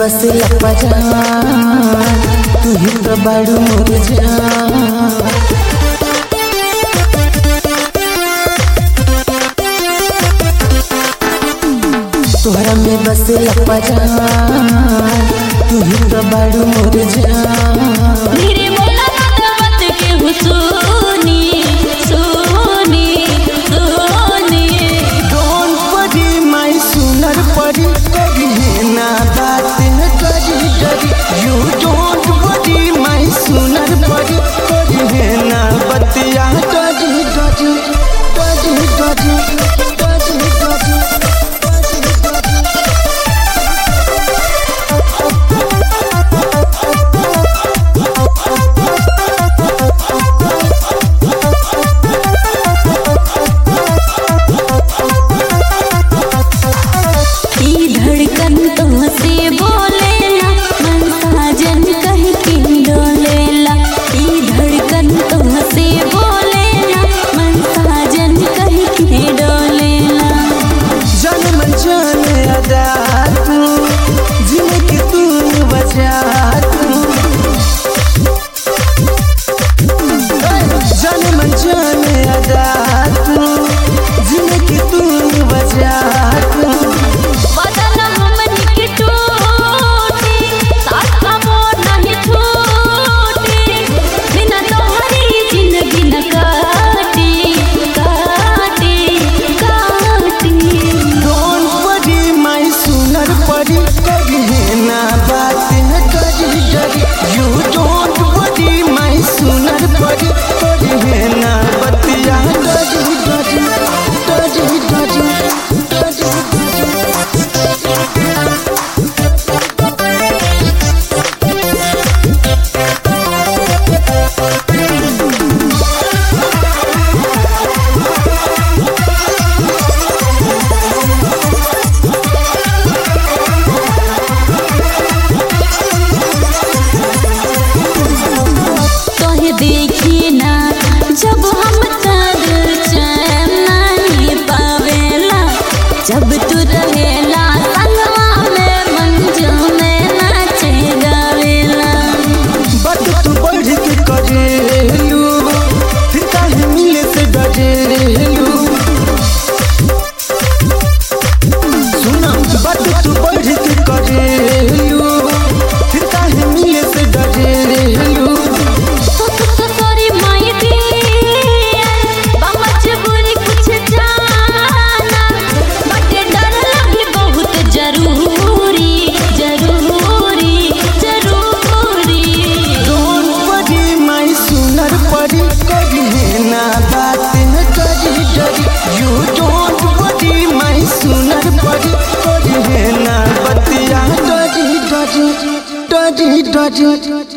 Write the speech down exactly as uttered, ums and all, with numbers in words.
बस लपजा तू ही तो बड़ू मोर जान। तोहरा में बस लपजा तू ही तो बड़ू मोर जान। मेरे बोला मत के हुसूनी सोनी सोनी डोंट वरी माय सुनर परी करी है ना बात है करी डरी। यू डोंट वरी माय सुनर परी करी है ना बतिया डरी डरी डरी डरी डरी डरी। धड़कन तुमसे बोलेला मन साजन कह के डोलेला। ई धड़कन तुमसे बोलेला मन साजन कह के डोलेला। जन्म जाने अदा तू जिनकी तू वजह तू। जन्म जाने अदा तू जिनकी तू वजह तू। देखिए ना जब हम तर चैन नहीं पावेला। जब तू रहेला संगवा में मंजू में नाचे गावेला। बात तू बढ़ के करेलू फिर काहे मिले से डरेलू। सुना बात तू बढ़ के करेलू फिर काहे मिले से डरेलू। Dodgy, dodgy, dodgy.